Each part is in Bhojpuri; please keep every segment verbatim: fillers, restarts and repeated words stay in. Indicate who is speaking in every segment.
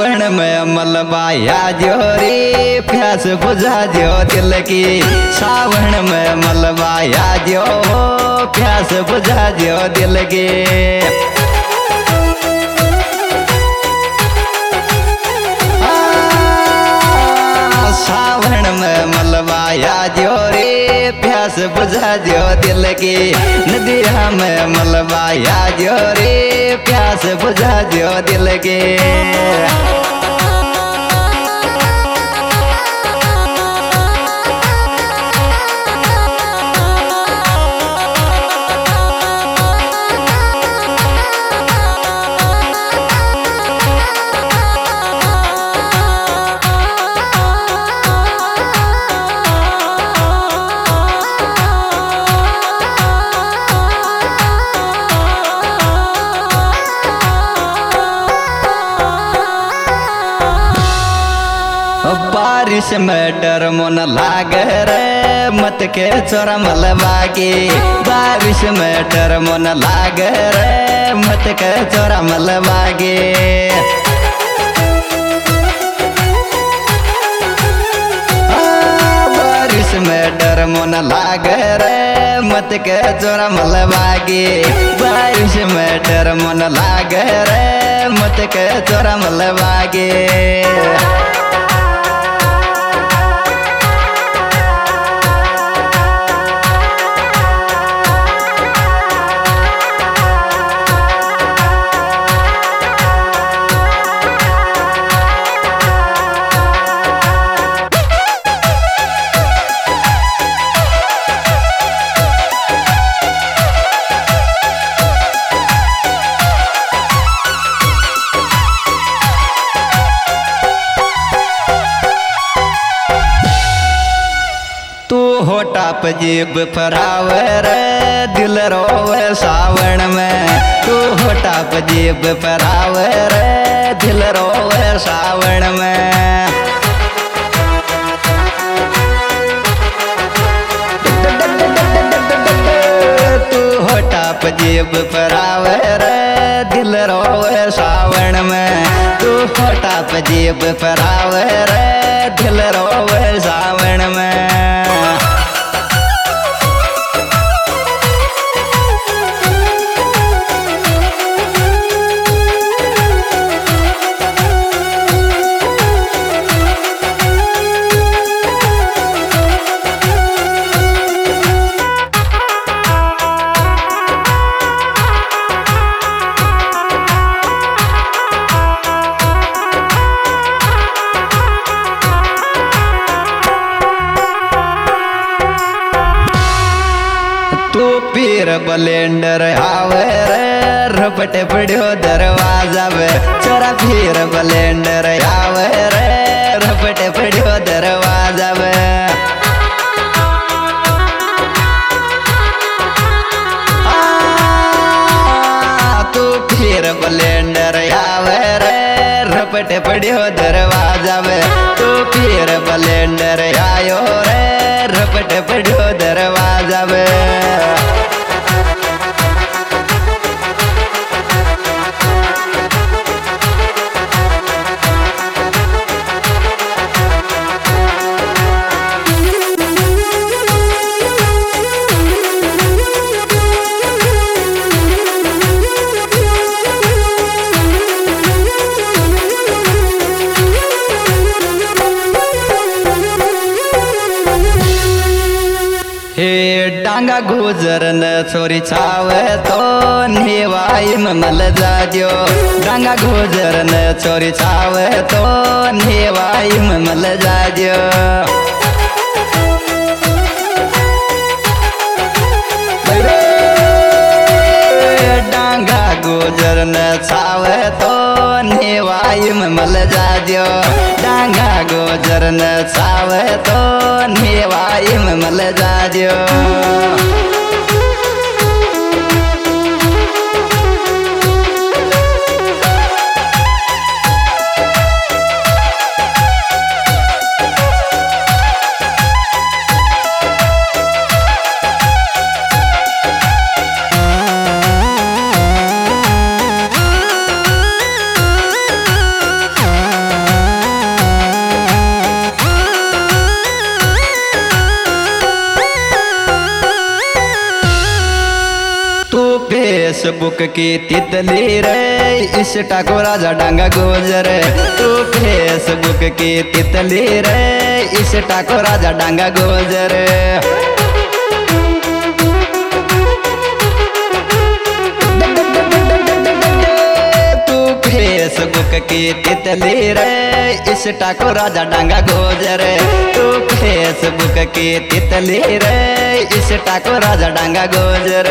Speaker 1: सावन में मलबाया जोरी प्यास बुझा जो दिल की। सावन में मलबाया जो प्यास बुझा जो दिल की। सावन में मलबाया जोरी प्यास बुझा जो दिल की। नदिया में मलबाया जोरी प्यास बुझा जो दिल की। बारिश में डर मन लागे रे मत के चोरा मलबागी। बारिश में डर मन लागे रे मत के चोरा मलबागी। बारिश में डर मन लागे रे मत के चोरा मलबागी। बारिश में डर मन लागे रे मत के चोरा मलबागी। टाप जीब फरावे रे दिल रोवे सावन में। तू हो टाप जीब फरावे रे दिल रोवे सावन में। तू हो टाप जीब फरावे रे दिल रोवे सावन में। तू हो टाप जीब फरावे रे दिल रोवे सावन में। तू पीर बलेंडर आवे रे रपटे पड़ियो दरवाजा पे। चोरा पीर बलेंडर आवे रे रपटे पड़ियो दरवाजा पे। तू पीर बलेंडर आवे रे रपटे पड़ियो दरवाजा पे। तू पीर बलेंडर आयो रे रपटे पड़ियो दरवाजा पे। हे डांगा गुजरन छोरी छावे तो नेवाई में मल जाजो। डांगा गुजरन छोरी छावे तो नेवाई में मल जाजो। डांगा गुजरन छावे तो नेवाई में मल जाजो। डांगा गुजरन छावे तो नेवाई में मल जाजो। फेसबुक की तितली रे इस टाको राजा डांगा गोजर। तू फेसबुक की तितली रे इस टाको राजा डांगा गोजर। फेसबुक की तितली रे इस टाको राजा डांगा गोजर। तू फेसबुक की तितली रे इस टाको राजा डांगा गोजर।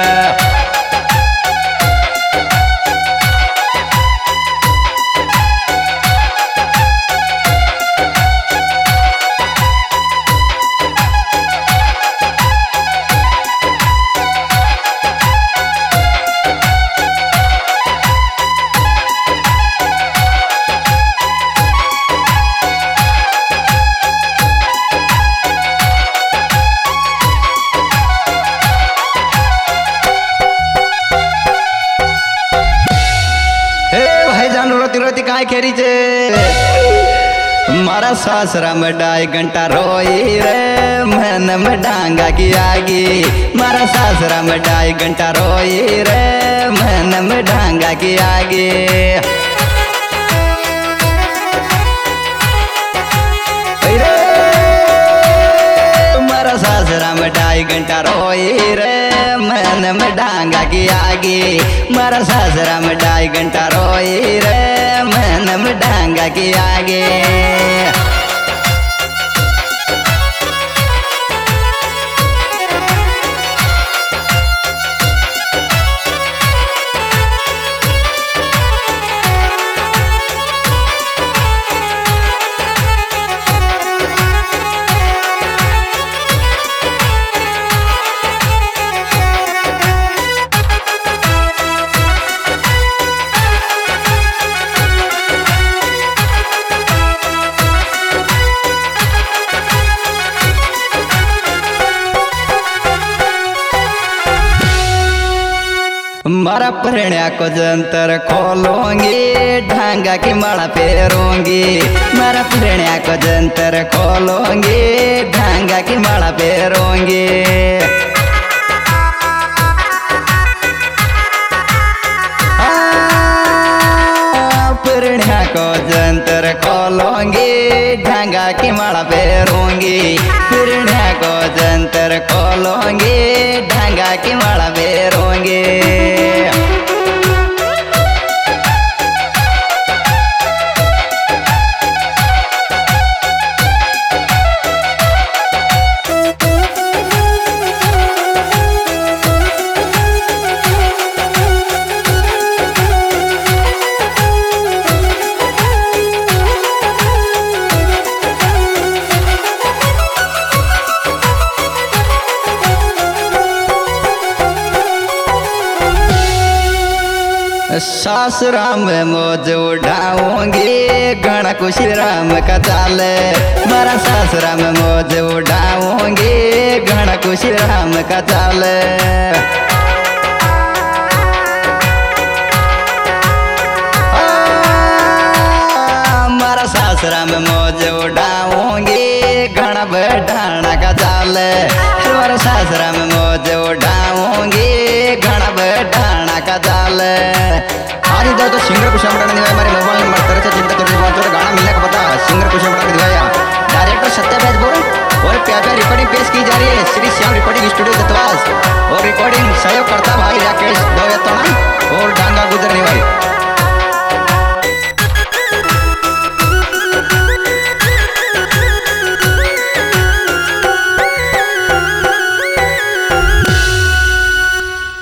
Speaker 1: रोती काय खेरी चे मारा सासरा में ढाई घंटा रोई रे मन में डांगा की आगी। मारा सासरा में ढाई घंटा रोई रे मन में डांगा की आगी। मारा सासरा में ढाई घंटा रोई रे मन में डांगा की आगी। मारा सासरा में ढाई घंटा रोई रे मन में डांगा की आगे। मारा प्रणया को जंतर खोलूंगी ढांगा की माला फेरूंगी। मारा प्रणया को जंतर खोलूंगी ढांगा की माला फेरूंगी। प्रणया को जंतर खोलूंगी ढांगा की माला फेरूंगी। प्रणया को जंतर खोलूंगी ढांगा की माला फेरूंगी। सासुरा में मौज उड़ाऊंगी घना खुशी राम का चाल। मारा सासुरा में मौज उड़ाऊंगी घना खुशी राम का चाल। मारा सासुरा में मौज उड़ाऊंगी घना बढ़ाना का चाल। मारा सासुरा में मौज उड़ाऊंगी घना बढ़ाना का चाल। आज इधर तो सिंगर कुछ ने दिवाया हमारे मोबाइल नंबर तरह से चिंता करने वाले तो गाना मिलने का पता सिंगर कुछ ने दिवाया। डायरेक्टर सत्याभ्यास बोल और प्यार प्यार रिकॉर्डिंग पेश की जा रही है श्री श्याम रिकॉर्डिंग स्टूडियो दत्तवास और रिकॉर्डिंग सहयोग करता भाई राकेश।